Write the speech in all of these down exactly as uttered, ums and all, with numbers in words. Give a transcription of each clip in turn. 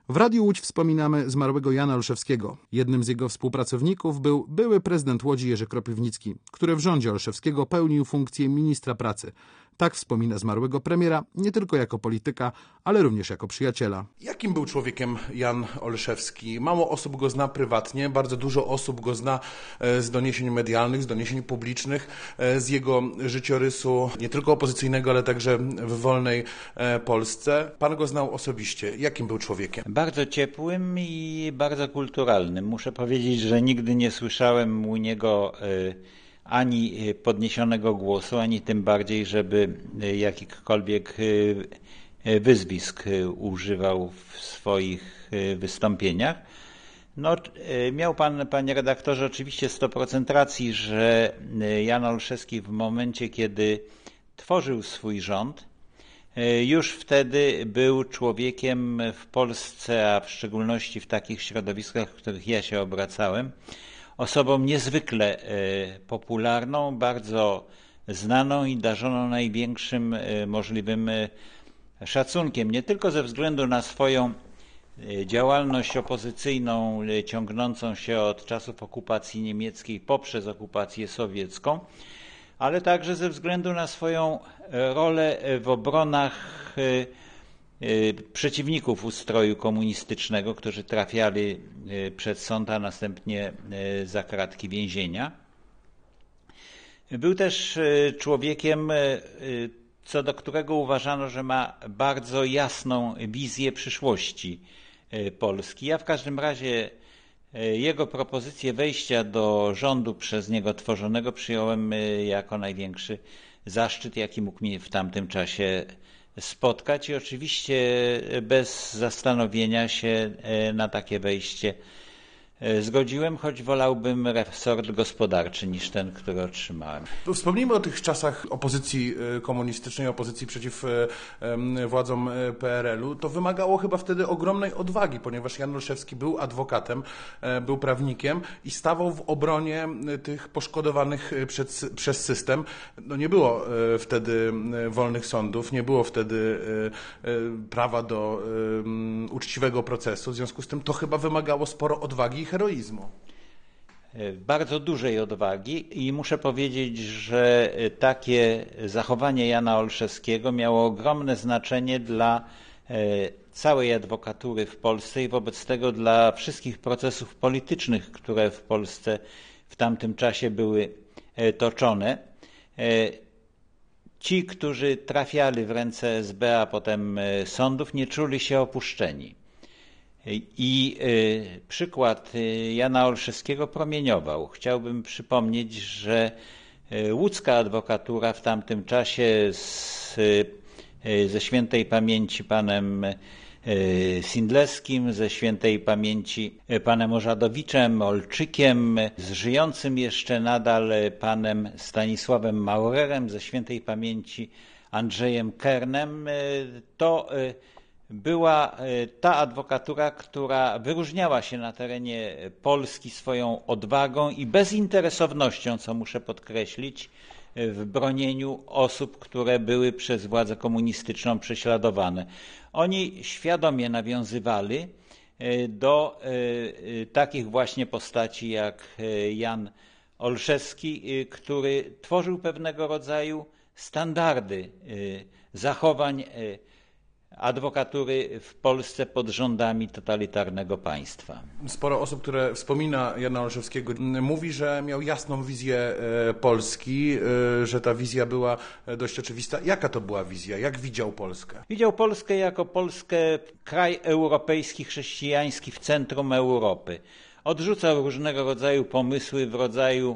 W Radiu Łódź wspominamy zmarłego Jana Olszewskiego. Jednym z jego współpracowników był były prezydent Łodzi Jerzy Kropiwnicki, który w rządzie Olszewskiego pełnił funkcję ministra pracy. Tak wspomina zmarłego premiera nie tylko jako polityka, ale również jako przyjaciela. Jakim był człowiekiem Jan Olszewski? Mało osób go zna prywatnie, bardzo dużo osób go zna z doniesień medialnych, z doniesień publicznych, z jego życiorysu nie tylko opozycyjnego, ale także w wolnej Polsce. Pan go znał osobiście. Jakim był człowiekiem? Bardzo ciepłym i bardzo kulturalnym. Muszę powiedzieć, że nigdy nie słyszałem u niego ani podniesionego głosu, ani tym bardziej, żeby jakichkolwiek wyzwisk używał w swoich wystąpieniach. No, miał pan, panie redaktorze, oczywiście sto procent racji, że Jan Olszewski w momencie, kiedy tworzył swój rząd, już wtedy był człowiekiem w Polsce, a w szczególności w takich środowiskach, w których ja się obracałem, osobą niezwykle popularną, bardzo znaną i darzoną największym możliwym szacunkiem. Nie tylko ze względu na swoją działalność opozycyjną ciągnącą się od czasów okupacji niemieckiej poprzez okupację sowiecką, ale także ze względu na swoją rolę w obronach przeciwników ustroju komunistycznego, którzy trafiali przed sąd, a następnie za kratki więzienia. Był też człowiekiem, co do którego uważano, że ma bardzo jasną wizję przyszłości Polski. Ja w każdym razie jego propozycję wejścia do rządu przez niego tworzonego przyjąłem jako największy zaszczyt, jaki mógł mnie w tamtym czasie spotkać i oczywiście bez zastanowienia się na takie wejście zgodziłem, choć wolałbym resort gospodarczy niż ten, który otrzymałem. Wspomnijmy o tych czasach opozycji komunistycznej, opozycji przeciw władzom P R L u. To wymagało chyba wtedy ogromnej odwagi, ponieważ Jan Olszewski był adwokatem, był prawnikiem i stawał w obronie tych poszkodowanych przez, przez system. No nie było wtedy wolnych sądów, nie było wtedy prawa do uczciwego procesu. W związku z tym to chyba wymagało sporo odwagi i heroizmu. Bardzo dużej odwagi i muszę powiedzieć, że takie zachowanie Jana Olszewskiego miało ogromne znaczenie dla całej adwokatury w Polsce i wobec tego dla wszystkich procesów politycznych, które w Polsce w tamtym czasie były toczone. Ci, którzy trafiali w ręce S B, a potem sądów, nie czuli się opuszczeni. I y, przykład Jana Olszewskiego promieniował. Chciałbym przypomnieć, że łódzka adwokatura w tamtym czasie z, y, ze świętej pamięci panem y, Sindleskim, ze świętej pamięci panem Ożadowiczem, Olczykiem, z żyjącym jeszcze nadal panem Stanisławem Maurerem, ze świętej pamięci Andrzejem Kernem, y, to y, była ta adwokatura, która wyróżniała się na terenie Polski swoją odwagą i bezinteresownością, co muszę podkreślić, w bronieniu osób, które były przez władzę komunistyczną prześladowane. Oni świadomie nawiązywali do takich właśnie postaci jak Jan Olszewski, który tworzył pewnego rodzaju standardy zachowań adwokatury w Polsce pod rządami totalitarnego państwa. Sporo osób, które wspomina Jana Olszewskiego, mówi, że miał jasną wizję Polski, że ta wizja była dość oczywista. Jaka to była wizja? Jak widział Polskę? Widział Polskę jako Polskę, kraj europejski, chrześcijański w centrum Europy. Odrzucał różnego rodzaju pomysły w rodzaju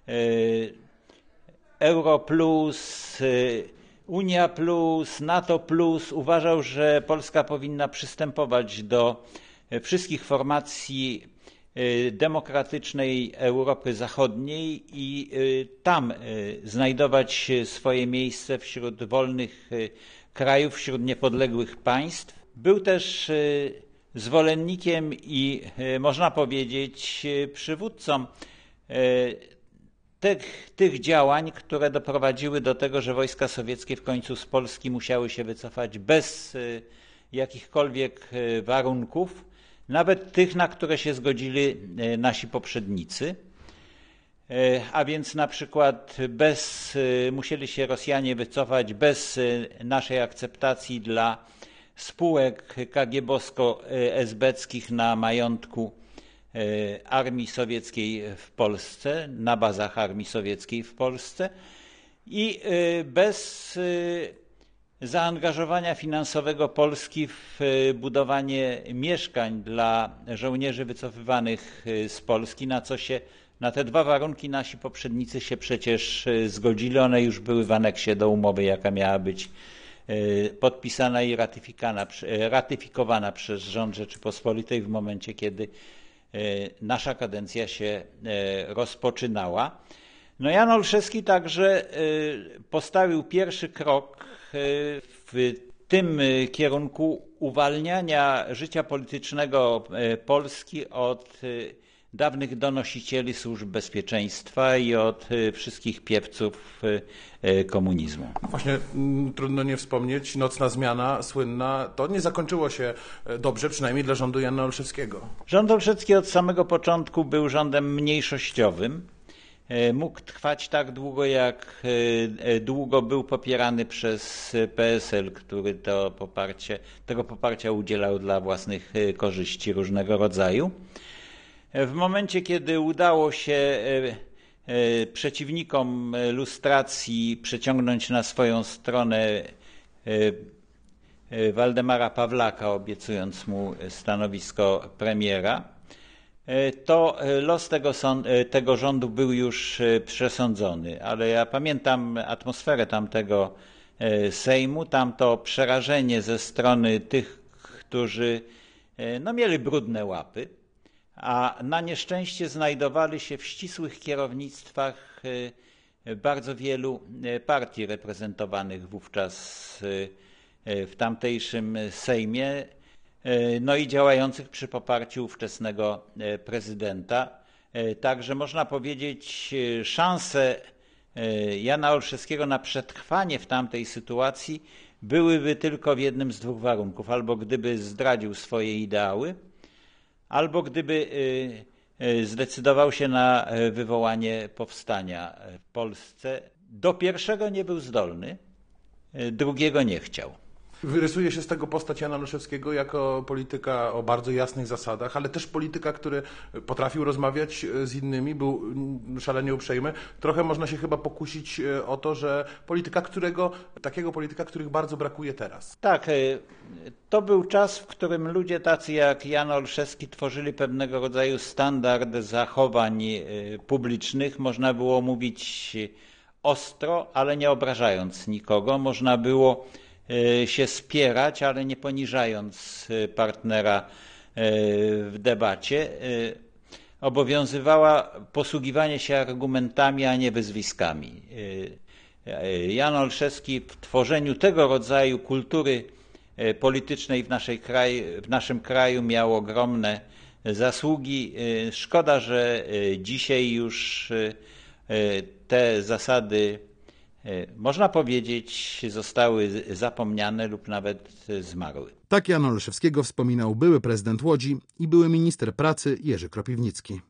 Euro plus, Unia plus, NATO plus. Uważał, że Polska powinna przystępować do wszystkich formacji demokratycznej Europy Zachodniej i tam znajdować swoje miejsce wśród wolnych krajów, wśród niepodległych państw. Był też zwolennikiem i można powiedzieć przywódcą Tych, tych działań, które doprowadziły do tego, że wojska sowieckie w końcu z Polski musiały się wycofać bez jakichkolwiek warunków, nawet tych, na które się zgodzili nasi poprzednicy. A więc na przykład bez, musieli się Rosjanie wycofać bez naszej akceptacji dla spółek kagiebowsko-esbeckich na majątku armii sowieckiej w Polsce, na bazach armii sowieckiej w Polsce i bez zaangażowania finansowego Polski w budowanie mieszkań dla żołnierzy wycofywanych z Polski, na co się, na te dwa warunki nasi poprzednicy się przecież zgodzili. One już były w aneksie do umowy, jaka miała być podpisana i ratyfikowana przez rząd Rzeczypospolitej w momencie, kiedy nasza kadencja się rozpoczynała. No Jan Olszewski także postawił pierwszy krok w tym kierunku uwalniania życia politycznego Polski od dawnych donosicieli służb bezpieczeństwa i od wszystkich piewców komunizmu. Właśnie m, trudno nie wspomnieć, nocna zmiana słynna, to nie zakończyło się dobrze, przynajmniej dla rządu Jana Olszewskiego. Rząd Olszewski od samego początku był rządem mniejszościowym. Mógł trwać tak długo, jak długo był popierany przez P S L, który to poparcie, tego poparcia udzielał dla własnych korzyści różnego rodzaju. W momencie, kiedy udało się przeciwnikom lustracji przeciągnąć na swoją stronę Waldemara Pawlaka, obiecując mu stanowisko premiera, to los tego, tego rządu był już przesądzony. Ale ja pamiętam atmosferę tamtego Sejmu, tamto przerażenie ze strony tych, którzy no, mieli brudne łapy, a na nieszczęście znajdowali się w ścisłych kierownictwach bardzo wielu partii reprezentowanych wówczas w tamtejszym Sejmie, no i działających przy poparciu ówczesnego prezydenta. Także można powiedzieć, szanse Jana Olszewskiego na przetrwanie w tamtej sytuacji byłyby tylko w jednym z dwóch warunków. Albo gdyby zdradził swoje ideały, albo gdyby zdecydował się na wywołanie powstania w Polsce. Do pierwszego nie był zdolny, drugiego nie chciał. Wyrysuje się z tego postać Jana Olszewskiego jako polityka o bardzo jasnych zasadach, ale też polityka, który potrafił rozmawiać z innymi, był szalenie uprzejmy. Trochę można się chyba pokusić o to, że polityka, którego, takiego polityka, których bardzo brakuje teraz. Tak, to był czas, w którym ludzie tacy jak Jan Olszewski tworzyli pewnego rodzaju standard zachowań publicznych. Można było mówić ostro, ale nie obrażając nikogo. Można było się spierać, ale nie poniżając partnera w debacie. Obowiązywała posługiwanie się argumentami, a nie wyzwiskami. Jan Olszewski w tworzeniu tego rodzaju kultury politycznej w, naszej kraju, w naszym kraju miał ogromne zasługi. Szkoda, że dzisiaj już te zasady, można powiedzieć, zostały zapomniane lub nawet zmarły. Tak Jana Olszewskiego wspominał były prezydent Łodzi i były minister pracy Jerzy Kropiwnicki.